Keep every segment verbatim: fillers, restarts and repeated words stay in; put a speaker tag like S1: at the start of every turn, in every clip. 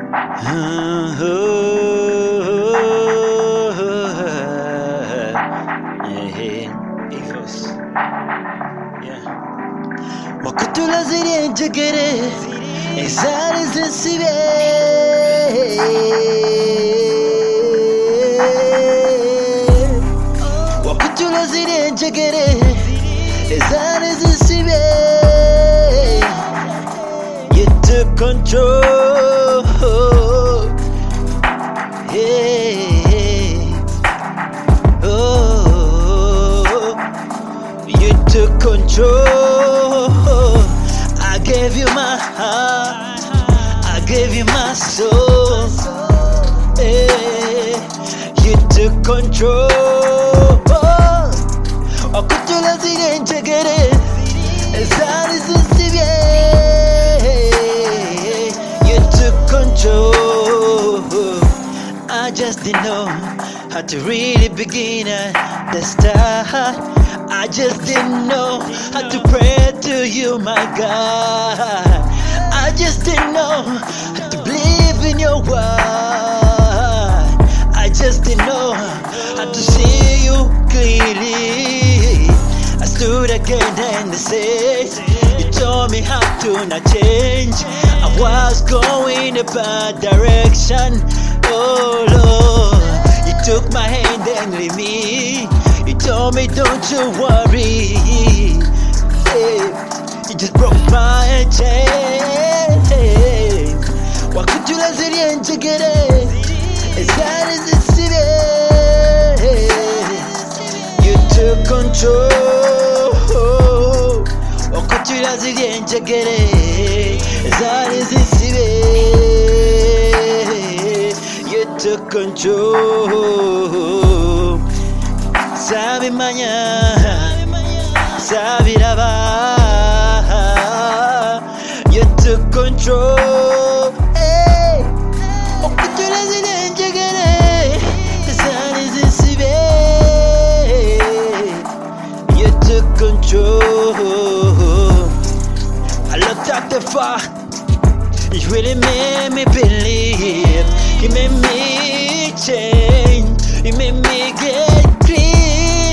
S1: Uh, yeah, Eagles. Yeah. Wakutula ziri njegere ezali zinsibe Wakutula ziri njegere ezali zinsibe You took control. Hey, oh, you took control. I gave you my heart, I gave you my soul. Hey, you took control. Okutula ziri njegere ezali zinsibe You took control. I just didn't know how to really begin at the start. I just didn't know how to pray to you, my God. I just didn't know how to believe in your word. I just didn't know how to see you clearly. I stood again and said, you told me how to not change. I was going a bad direction. Oh Lord, you took my hand and lead me. You told me don't you worry. Hey, you just broke my chain. Wakutula ziri njegere ezali zinsibe You took control. Wakutula ziri njegere ezali zinsibe You took control. Sabimanya, sabiraba. You took control. Hey, okutula ziri njegere ezali zinsibe You took control. I looked at the far. It really made me believe. It made me change. It made me get clean.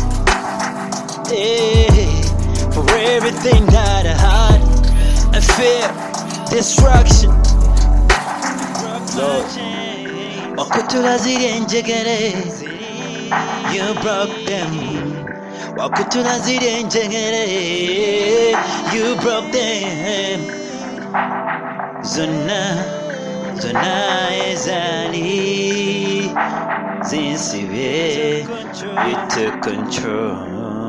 S1: Hey, for everything that I had, I fear destruction. Lord, Wakutula ziri njegere, you broke them. Wakutula ziri njegere, you broke them. Zona, zona ezali zinsibe You took control.